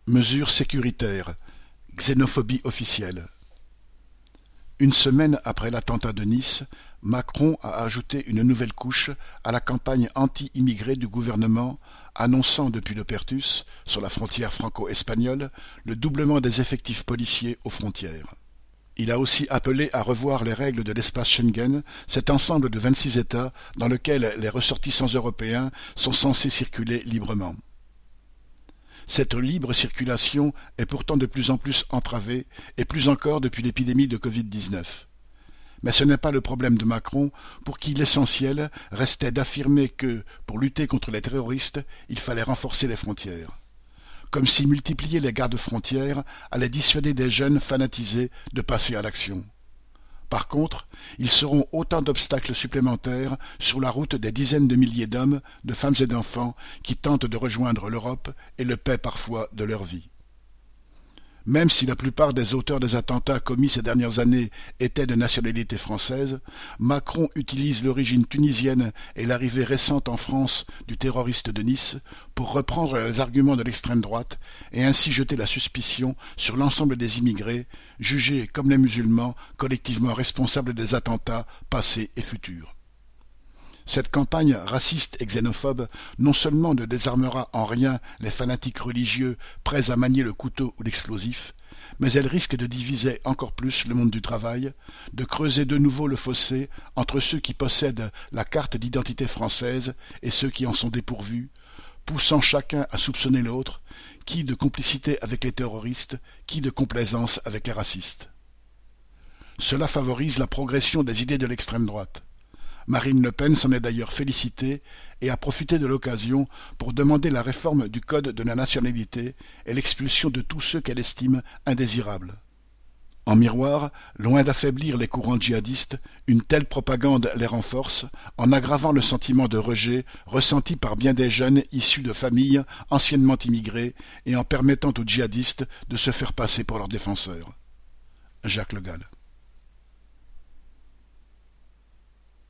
Mesures sécuritaires, xénophobie officielle. Une semaine après l'attentat de Nice, Macron a ajouté une nouvelle couche à la campagne anti-immigrés du gouvernement, annonçant depuis le Pertus, sur la frontière franco-espagnole, le doublement des effectifs policiers aux frontières. Il a aussi appelé à revoir les règles de l'espace Schengen, cet ensemble de 26 États dans lequel les ressortissants européens sont censés circuler librement. Cette libre circulation est pourtant de plus en plus entravée, et plus encore depuis l'épidémie de Covid-19. Mais ce n'est pas le problème de Macron, pour qui l'essentiel restait d'affirmer que, pour lutter contre les terroristes, il fallait renforcer les frontières. Comme si multiplier les gardes-frontières allait dissuader des jeunes fanatisés de passer à l'action. Par contre, ils seront autant d'obstacles supplémentaires sur la route des dizaines de milliers d'hommes, de femmes et d'enfants qui tentent de rejoindre l'Europe et le paient parfois de leur vie. Même si la plupart des auteurs des attentats commis ces dernières années étaient de nationalité française, Macron utilise l'origine tunisienne et l'arrivée récente en France du terroriste de Nice pour reprendre les arguments de l'extrême droite et ainsi jeter la suspicion sur l'ensemble des immigrés, jugés comme les musulmans collectivement responsables des attentats passés et futurs. Cette campagne raciste et xénophobe non seulement ne désarmera en rien les fanatiques religieux prêts à manier le couteau ou l'explosif, mais elle risque de diviser encore plus le monde du travail, de creuser de nouveau le fossé entre ceux qui possèdent la carte d'identité française et ceux qui en sont dépourvus, poussant chacun à soupçonner l'autre, qui de complicité avec les terroristes, qui de complaisance avec les racistes. Cela favorise la progression des idées de l'extrême droite. Marine Le Pen s'en est d'ailleurs félicitée et a profité de l'occasion pour demander la réforme du code de la nationalité et l'expulsion de tous ceux qu'elle estime indésirables. En miroir, loin d'affaiblir les courants djihadistes, une telle propagande les renforce en aggravant le sentiment de rejet ressenti par bien des jeunes issus de familles anciennement immigrées et en permettant aux djihadistes de se faire passer pour leurs défenseurs. Jacques Le Gall.